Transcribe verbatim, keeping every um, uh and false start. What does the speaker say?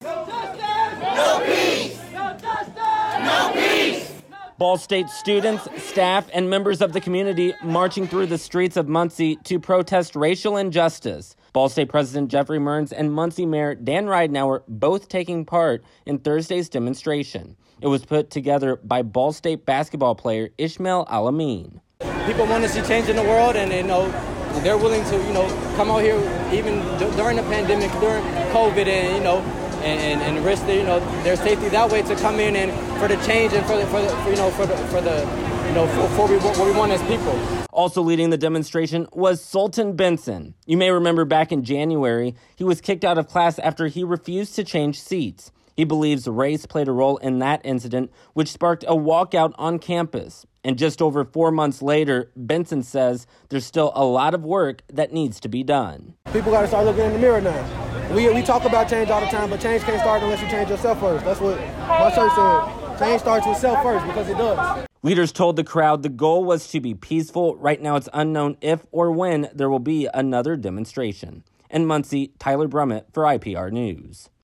No justice! No peace! No justice! No peace! Ball State students, staff, and members of the community marching through the streets of Muncie to protest racial injustice. Ball State President Jeffrey Mearns and Muncie Mayor Dan Ridenour both taking part in Thursday's demonstration. It was put together by Ball State basketball player Ishmael Alameen. People want to see change in the world, and you know they're willing to you know come out here even d- during the pandemic, during COVID, and you know. And, and risk you know their safety that way to come in and for the change and for the, for the for, you know for the for the you know for, for we, what we want as people. Also leading the demonstration was Sultan Benson. You may remember back in January, he was kicked out of class after he refused to change seats. He believes race played a role in that incident, which sparked a walkout on campus. And just over four months later, Benson says there's still a lot of work that needs to be done. People got to start looking in the mirror now. We we talk about change all the time, but change can't start unless you change yourself first. That's what my church said. Change starts with self first, because it does. Leaders told the crowd the goal was to be peaceful. Right now it's unknown if or when there will be another demonstration. In Muncie, Tyler Brummett for I P R News.